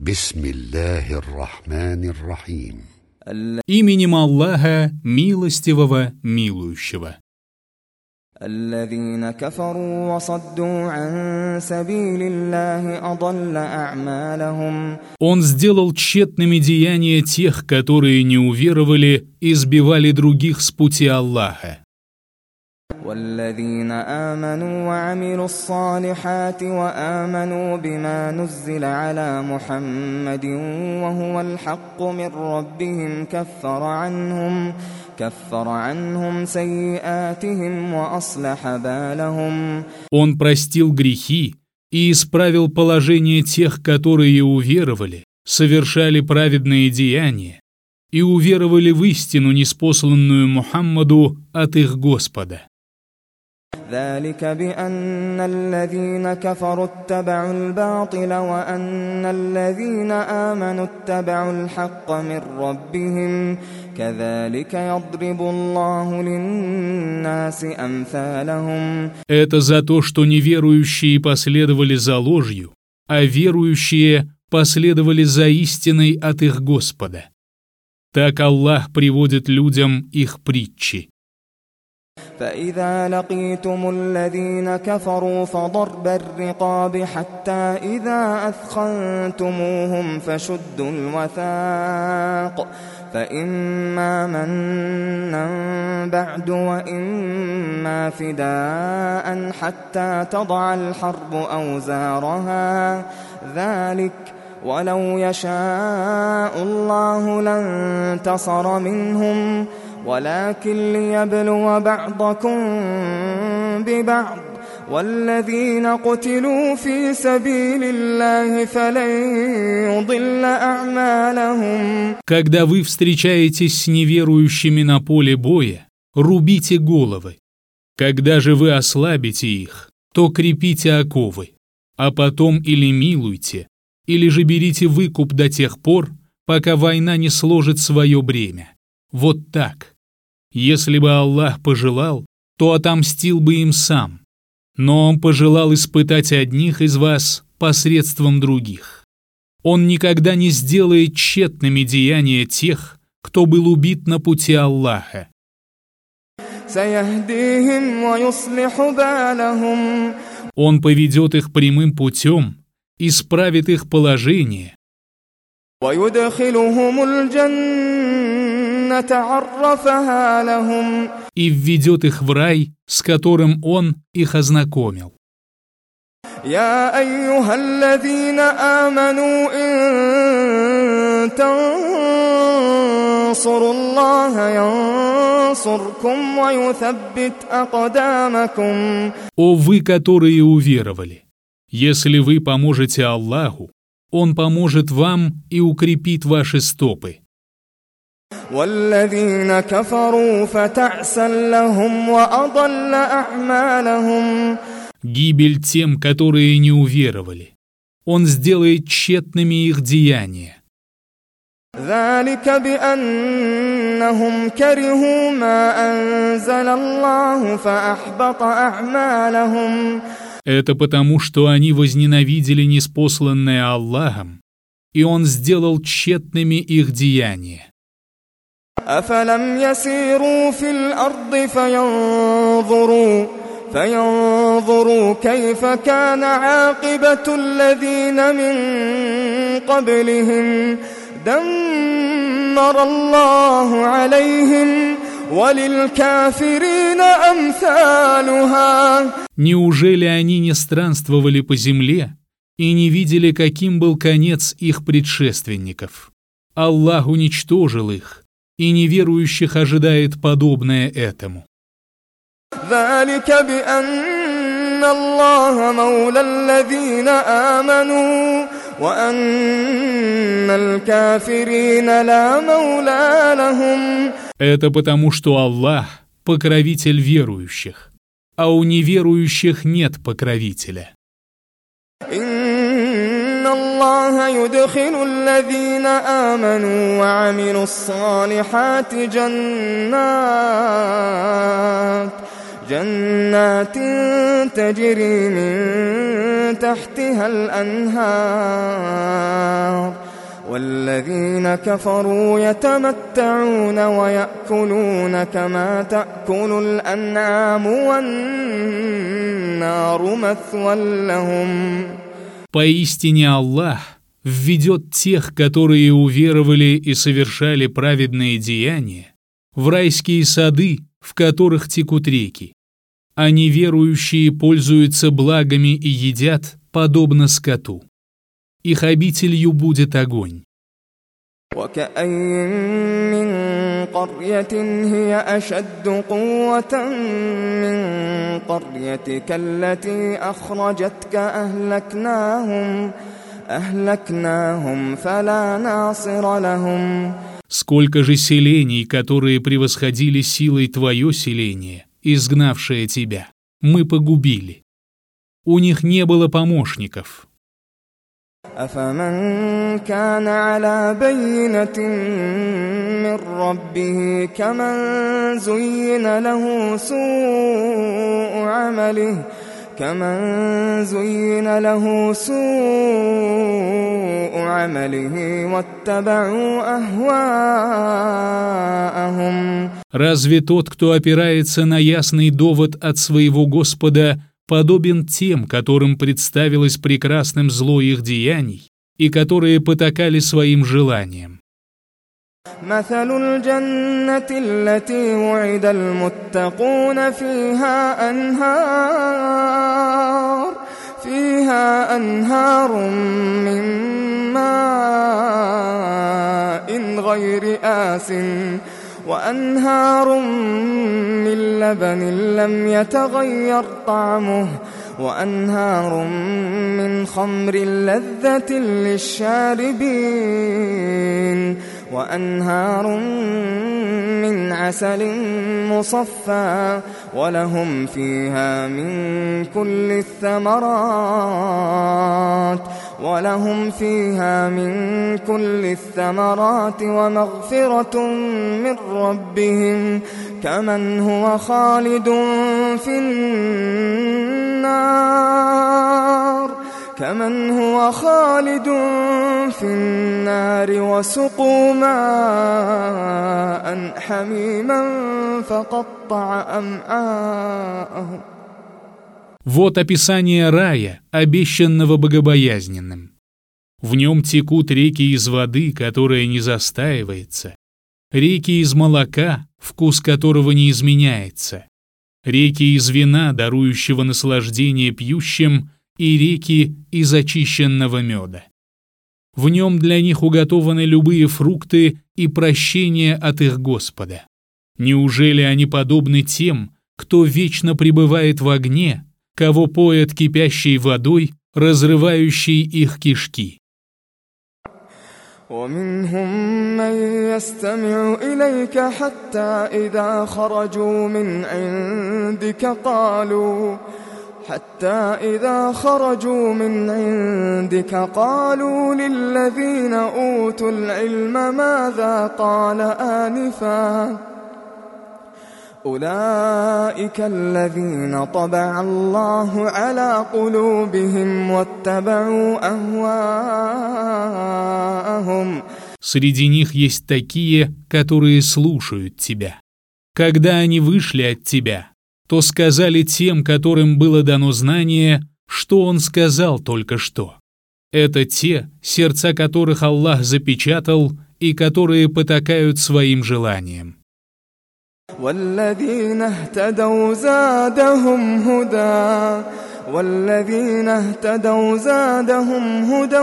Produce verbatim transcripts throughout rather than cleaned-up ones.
بسم الله الرحمن الرحيم. Именем Аллаха, милостивого, милующего. الذين كفروا وصدوا عن سبيل الله أضل أعمالهم. Он сделал тщетными деяния тех, которые не уверовали и сбивали других с пути Аллаха. والذين آمنوا وعملوا الصالحات وآمنوا بما نزل على محمد وهو الحق من ربهم كفر عنهم كفر عنهم سيئاتهم وأصلح بالهم. Он простил грехи и исправил положение тех, которые уверовали, совершали праведные деяния и уверовали в истину, ниспосланную Мухаммаду от их Господа. ذلك بأن الذين كفروا اتبعوا الباطل وأن الذين آمنوا اتبعوا الحق من ربهم كذلك يضرب الله للناس أمثالهم. Это за то, что неверующие последовали за ложью, а верующие последовали за истиной от их Господа. Так Аллах приводит людям их притчи. فإذا لقيتم الذين كفروا فضرب الرقاب حتى إذا أثخنتموهم فشدوا الوثاق فإما منا بعد وإما فداء حتى تضع الحرب أوزارها ذلك ولو يشاء الله لانتصر منهم ولكن ليبلو بعضكم ببعض والذين قتلوا في سبيل الله فلن يضل أعمالهم. Когда вы встречаетесь с неверующими на поле боя, рубите головы. Когда же вы ослабите их, то крепите оковы, а потом или милуйте, или же берите выкуп до тех пор, пока война не сложит свое бремя. Вот так. Если бы Аллах пожелал, то отомстил бы им сам. Но Он пожелал испытать одних из вас посредством других. Он никогда не сделает тщетными деяния тех, кто был убит на пути Аллаха. Он поведет их прямым путем, исправит их положение и введет их в рай, с которым Он их ознакомил. يا أيها الذين آمنوا إن تنصروا الله ينصركم ويثبت أقدامكم. О вы, которые уверовали, если вы поможете Аллаху, Он поможет вам и укрепит ваши стопы. والذين كفروا فتعسا لهم وأضل أعمالهم. Гибель тем, которые не уверовали. Он сделает тщетными их деяния. ذلك بأنهم كرهوا ما أنزل الله فأحبط أعمالهم. Это потому, что они возненавидели ниспосланное Аллахом, и Он сделал тщетными их деяния. أفلم يسيروا في الأرض فينظروا فينظروا كيف كان عاقبة الذين من قبلهم دمر الله عليهم وللكافرين أمثالها. Неужели они не странствовали по земле и не видели, каким был конец их предшественников? Аллах уничтожил их, и неверующих ожидает подобное этому. ذلك بأن الله مولى الذين آمنوا وأن الكافرين لا مولى لهم. Это потому, что Аллах – покровитель верующих, а у неверующих нет покровителя. إن الله يدخل الذين آمنوا وعملوا الصالحات جنات جنات تجري من تحتها الأنهار الذين كفروا يتمتعون ويأكلون كما تأكل الأنعام والنار مثوى لهم. Поистине Аллах введет тех, которые уверовали и совершали праведные деяния, в райские сады, в которых текут реки, а неверующие пользуются благами и едят, подобно скоту. Их обителью будет огонь. وكأين من قرية هي أشد قوة من قريتك التي أخرجتك أهلكناهم أهلكناهم فلا ناصر لهم. Сколько же селений, которые превосходили силой твое селение, изгнавшее тебя, мы погубили. У них не было помощников. أفمن كان على بينة من ربه كمن زين له سوء عمله كمن زين له سوء عمله واتبعوا أهواءهم. Разве тот, кто опирается на ясный довод от своего Господа, подобен тем, которым представилось прекрасным зло их деяний и которые потакали своим желаниям? مثل الجنة التي وعد المتقون فيها أنهار فيها أنهار من ماء غير آسن وأنهار من لبن لم يتغير طعمه وأنهار من خمر لذة للشاربين وأنهار من عسل مصفى ولهم فيها من كل الثمرات ولهم فيها من كل الثمرات ومغفرة من ربهم كمن هو خالد في النار كمن هو خالد في النار وسقوا ماء حميما فقطع أمعاءهم. Вот описание рая, обещанного богобоязненным. В нем текут реки из воды, которая не застаивается, реки из молока, вкус которого не изменяется, реки из вина, дарующего наслаждение пьющим, и реки из очищенного меда. В нем для них уготованы любые фрукты и прощение от их Господа. Неужели они подобны тем, кто вечно пребывает в огне, кого поят кипящей водой, разрывающей их кишки? ومنهم من يستمع إليك حتى إذا خرجوا من عندك قالوا حتى إذا خرجوا من عندك قالوا للذين أوتوا العلم ماذا قال آنفا أولئك الذين طبع الله على قلوبهم واتبعوا أهواءهم. Среди них есть такие, которые слушают тебя. Когда они вышли от тебя, то сказали тем, которым было дано знание, что он сказал только что. Это те, сердца которых Аллах запечатал и которые потакают своим желаниям. والذين اهتدوا زادهم هدى والذين اهتدوا زادهم هدى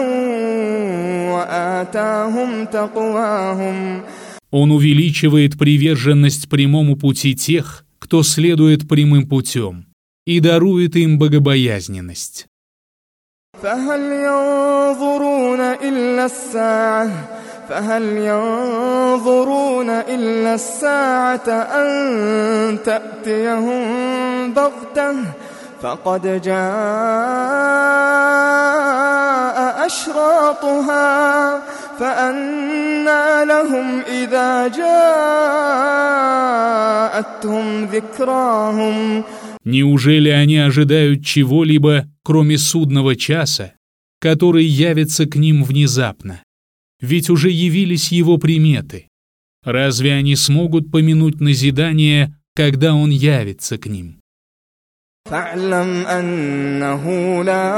وآتاهم تقواهم. Он увеличивает приверженность прямому пути тех, кто следует прямым путем, и дарует им богобоязненность. فهل ينظرون إلا الساعة فهل ينظرون إلا الساعة أن تأتيهم بغتة فقد جاء أشراطها فأنى لهم إذا جاءتهم ذكراهم. Неужели они ожидают чего-либо, кроме судного часа, который явится к ним внезапно? ведь уже явились его приметы. Разве они смогут помянуть назидание, когда он явится к ним? فاعلم أنه لا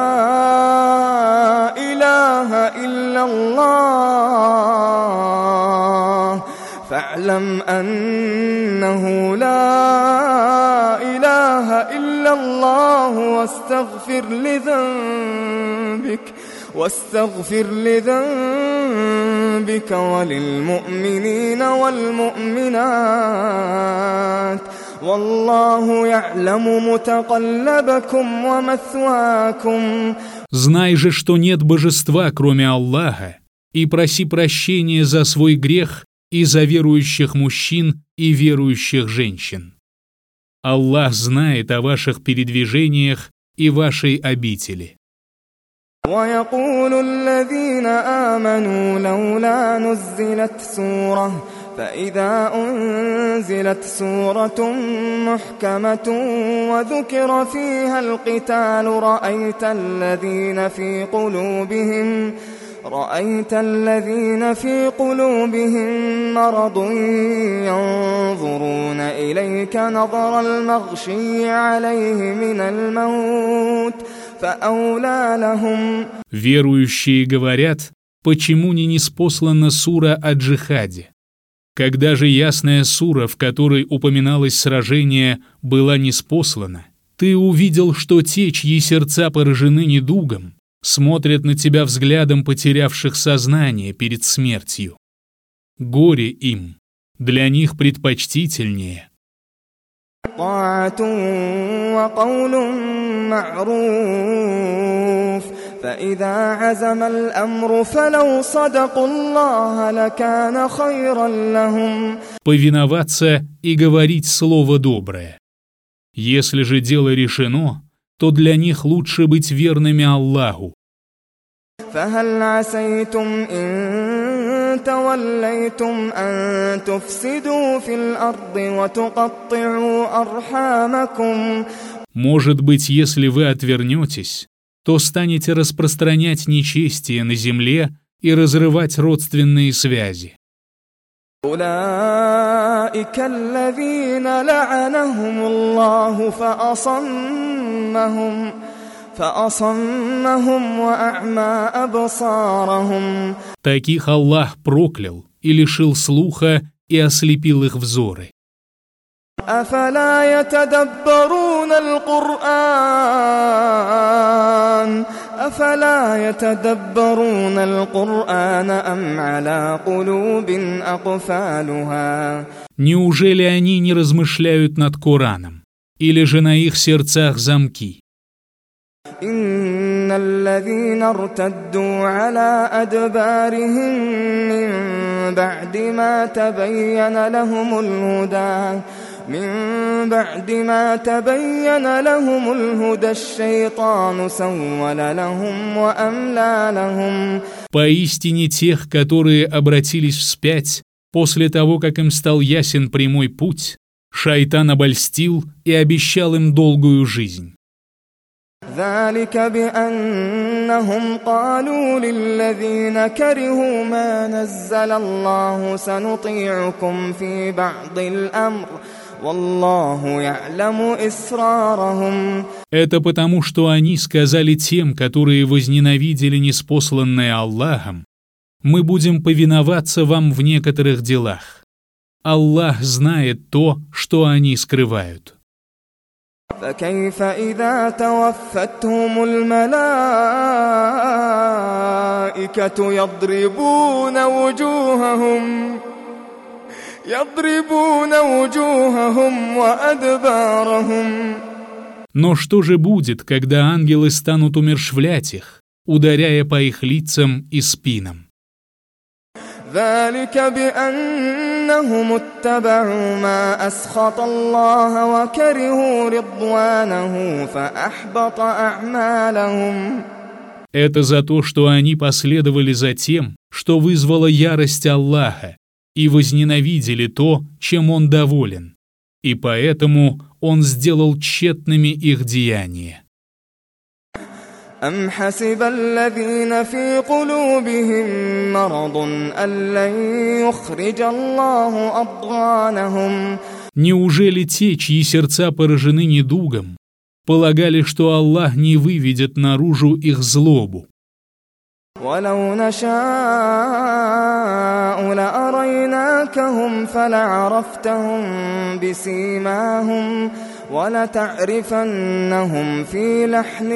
إله إلا الله فاعلم أنه لا إله إلا الله واستغفر لذنبك واستغفر لذنبك وللمؤمنين والمؤمنات والله يعلم متقلبكم ومثواكم. Знай же, что нет божества, кроме Аллаха, и проси прощения за свой грех и за верующих мужчин и верующих женщин. Аллах знает о ваших передвижениях и вашей обители. ويقول الذين آمنوا لولا نزلت سورة فإذا أنزلت سورة محكمة وذكر فيها القتال رأيت الذين في قلوبهم رأيت الذين في قلوبهم مرض ينظرون إليك نظر المغشي عليه من الموت فأولى لهم. Верующие говорят, почему не ниспослана сура о джихаде? Когда же ясная сура, в которой упоминалось сражение, была ниспослана, ты увидел, что те, чьи сердца поражены недугом, смотрят на тебя взглядом потерявших сознание перед смертью. Горе им, для них предпочтительнее طاعة وقول معروف فإذا عزم الأمر فلو صدقوا الله لكان خيرا لهم. Повиноваться и говорить слово доброе. Если же дело решено, то для них лучше быть верными Аллаху. فهل عسيتم إن توليتم أن تفسدوا في الأرض وتقطعوا أرحامكم. Может быть, если вы отвернетесь, то станете распространять нечестие на земле и разрывать родственные связи. أولئك الذين لعنهم الله فأصمهم فأصمهم وأعمى أبصارهم. Таких Аллах проклял и лишил слуха и ослепил их взоры. أفلا يتدبرون القرآن أفلا يتدبرون القرآن أم على قلوب أقفالها. Неужели они не размышляют над Кораном? Или же на их сердцах замки? إن الذين ارتدوا على أدبارهم من بعد ما تبين لهم الهدى من بعد ما تبين لهم الهدى الشيطان سول لهم وأملى لهم. Поистине тех, которые обратились вспять после того, как им стал ясен прямой путь, шайтан обольстил и обещал им долгую жизнь. ذلك بأنهم قالوا للذين كرهوا ما نزل الله سنطيعكم في بعض الأمر والله يعلم إسرارهم. Это потому, что они сказали тем, которые возненавидели ниспосланное Аллахом, мы будем повиноваться вам в некоторых делах. Аллах знает то, что они скрывают. فكيف إذا توفتهم الملائكة يضربون وجوههم يضربون وجوههم وأدبارهم. Но что же будет, когда ангелы станут умерщвлять их, ударяя по их лицам и спинам? ذلك بأنهم اتبعوا ما أسخط الله وكرهوا رضوانه فأحبط أعمالهم. Это за то, что они последовали за тем, что вызвало ярость Аллаха, и возненавидели то, чем Он доволен, и поэтому Он сделал тщетными их деяния. أم حسب الذين في قلوبهم مرض أن لن يخرج الله أضغانهم. Неужели те, чьи сердца поражены недугом, полагали, что Аллах не выведет наружу их злобу? ولو نشاء لأريناكهم فلعرفتهم بسيماهم ولتعرفنهم في لحن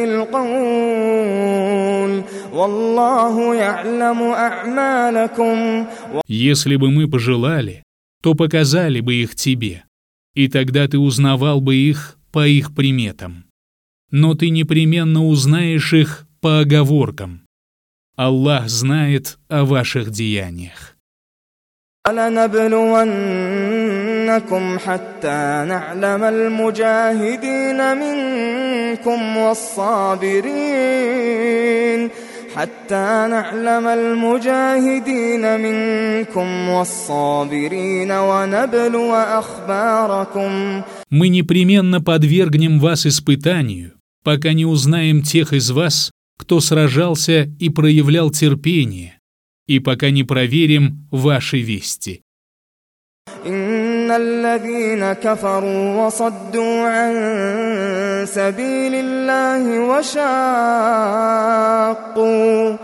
القول والله يعلم أعمالكم. Если бы мы пожелали, то показали бы их тебе, и тогда ты узнавал бы их по их приметам. Но ты непременно узнаешь их по оговоркам. Аллах знает о ваших деяниях. ولنبلونكم حتى نعلم المجاهدين منكم والصابرين حتى نعلم المجاهدين منكم والصابرين ونبلو أخباركم. Мы непременно подвергнем вас испытанию, пока не узнаем тех из вас, кто сражался и проявлял терпение, и пока не проверим ваши вести. إن الذين كفروا وصدوا عن سبيل الله وشاقوا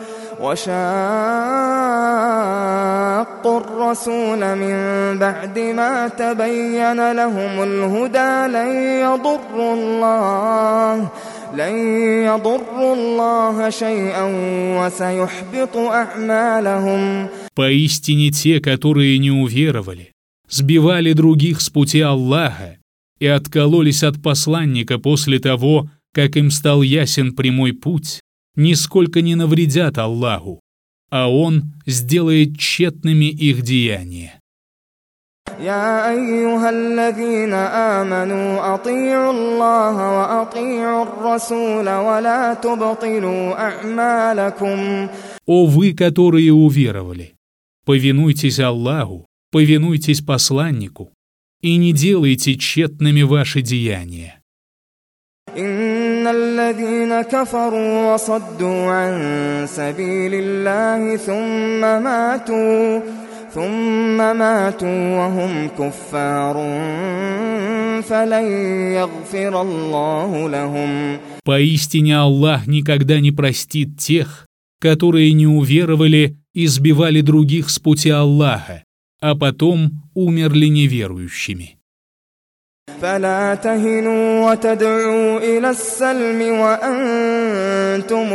وشاقوا الرسول من بعد ما تبين لهم الهدى لن يضروا الله لن يضروا الله شيئا وسيحبط أعمالهم. Поистине те, которые не уверовали, сбивали других с пути Аллаха и откололись от посланника после того, как им стал ясен прямой путь, нисколько не навредят Аллаху, а Он сделает тщетными их деяния. يا أيها الذين آمنوا أطيعوا الله وأطيعوا الرسول ولا تبطلوا أعمالكم. О вы, которые уверовали, повинуйтесь Аллаху, повинуйтесь посланнику и не делайте тщетными ваши деяния. إن الذين كفروا وصدوا عن سبيل الله ثم ماتوا ثم ماتوا وهم كفار فلن يغفر الله لهم. Поистине Аллах никогда не простит тех, которые не уверовали и сбивали других с пути Аллаха, а потом умерли неверующими. فلا تهنوا وتدعوا إلى السلم وأنتم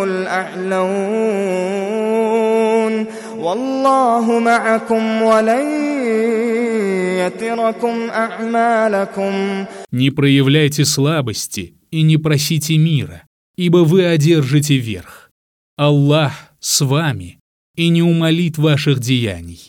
الأعلون والله معكم ولن يتركم أعمالكم. Не проявляйте слабости и не просите мира, ибо вы одержите верх. Аллах с вами и не умалит ваших деяний.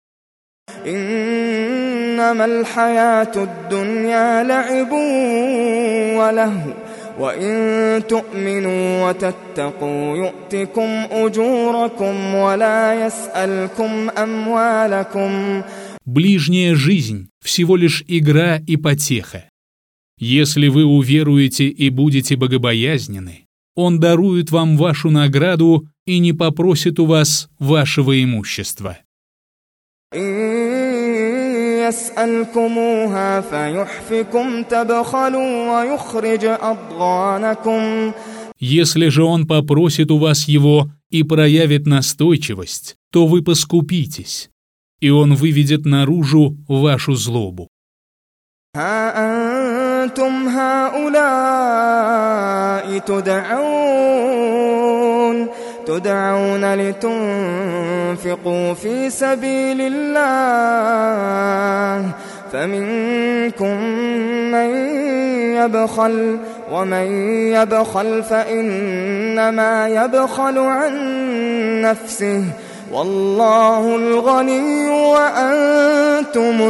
إنما الحياة الدنيا لعب ولهو وإن تؤمنوا وتتقوا يؤتكم أجوركم ولا يسألكم أموالكم. Ближняя жизнь – всего лишь игра и потеха. Если вы уверуете и будете богобоязненны, Он дарует вам вашу награду и не попросит у вас вашего имущества. يسألكموها فيحفكم تبخلوا ويخرج أضغانكم. Если же Он попросит у вас его и проявит настойчивость, то вы поскупитесь, и Он выведет наружу вашу злобу. ها أنتم هؤلاء تدعون تدعون لتنفقوا في سبيل الله فمنكم من يبخل ومن يبخل فإنما يبخل عن نفسه والله الغني وأنتم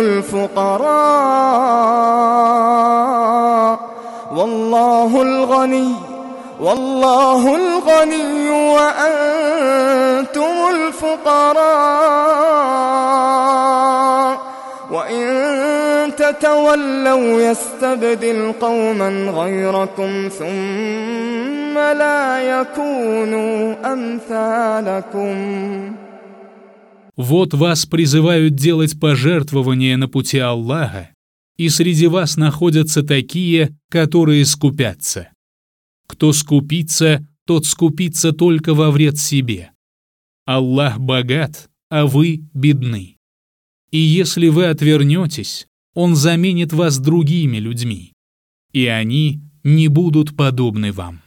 الفقراء والله الغني والله الغني وأنتم الفقراء وإن تتولوا يستبدل قوما غيركم ثم ثم لا يكونوا أمثالكم. Вот вас призывают делать пожертвования на пути Аллаха, и среди вас находятся такие, которые скупятся. Кто скупится, тот скупится только во вред себе. Аллах богат, а вы бедны. И если вы отвернетесь, Он заменит вас другими людьми, и они не будут подобны вам.